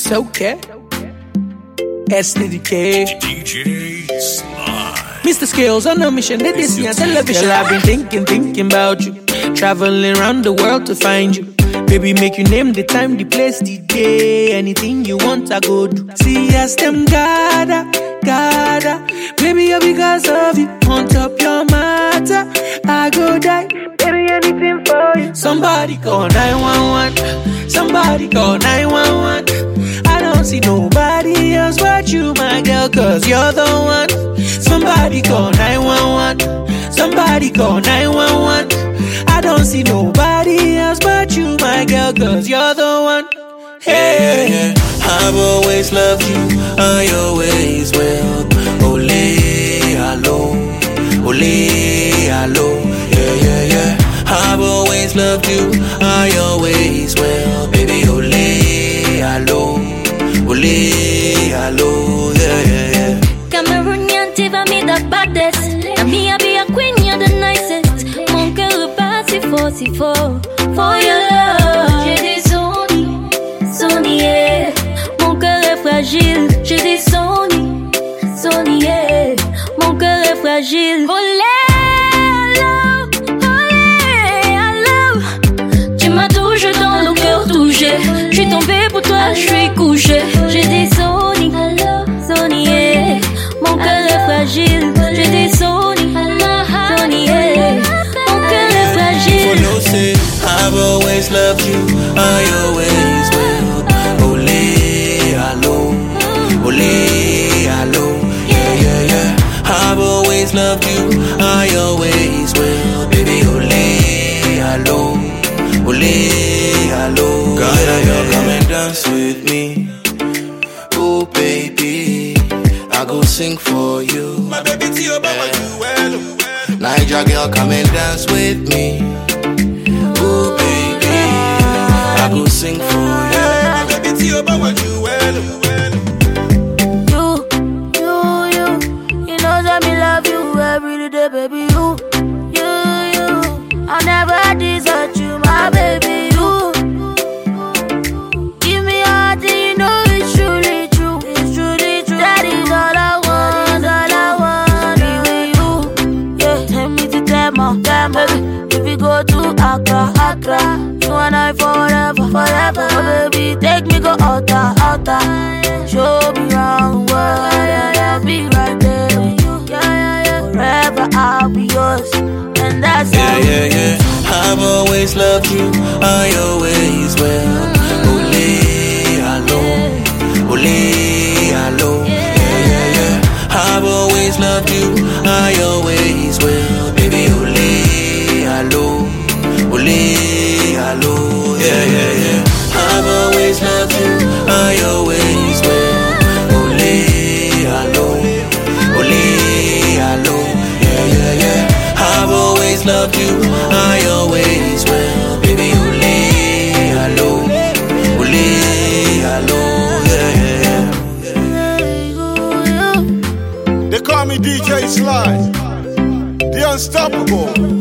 It's okay. S to the K. DJ Sly. Mr. Scales on a mission, they this on television. Girl, I've been thinking about you. Traveling around the world to find you. Baby, make you name the time, the place, the day. Anything you want, I go do. See us them gather. Baby, because of you, on top your matter, I go die. Baby, anything for you. Somebody call 911. Somebody call 911. I don't see nobody else but you, my girl, cause you're the one. Somebody call 911. Somebody call 911. I don't see nobody else but you, my girl, cause you're the one. Hey, I've always loved you, I always will. Ole, hello, yeah. I've always loved you, I always will. Baby, ole, hello, yeah. Cameroonian diva me the baddest. And me I be a queen, you're the nicest. Mon cœur rebat si fort for your love. J'ai des Sony, yeah. Mon cœur est fragile. J'ai des Sony, yeah. Mon cœur est fragile. Allô. Tu m'as touché dans le cœur touché. Je suis tombée pour toi, je suis couché. J'ai des Sony, yeah. Mon cœur est fragile. J'ai des Sony, yeah. Mon cœur est fragile. For no say, I've always loved you, I always will. Hello, yeah. I've always loved you, I always will. Baby, hello. God, you come and dance with me. Oh, baby, I go sing for you. My baby, Tio, Baba, you well. Niger girl, come and dance with me. Oh, baby, I go sing for you. My baby, Tio, Baba, you well. Every day, baby, you. I'll never desert you, my baby, you. Give me all that you know it's truly true. That is all I want, be with you. Yeah, tell me to tell my damn baby. If we go to Accra, you and I forever. Oh, baby, take me go outer. Show me round the world, yeah, be right there with you. Forever I'll be yours, and that's yeah. I've always loved you, I always will. Hello, yeah. I've always loved you, I always will. Baby, hello, yeah. I've always loved you, I always will. Hello, yeah. I've always loved you, I always will. Baby, hello, yeah. They call me DJ Sly, the unstoppable.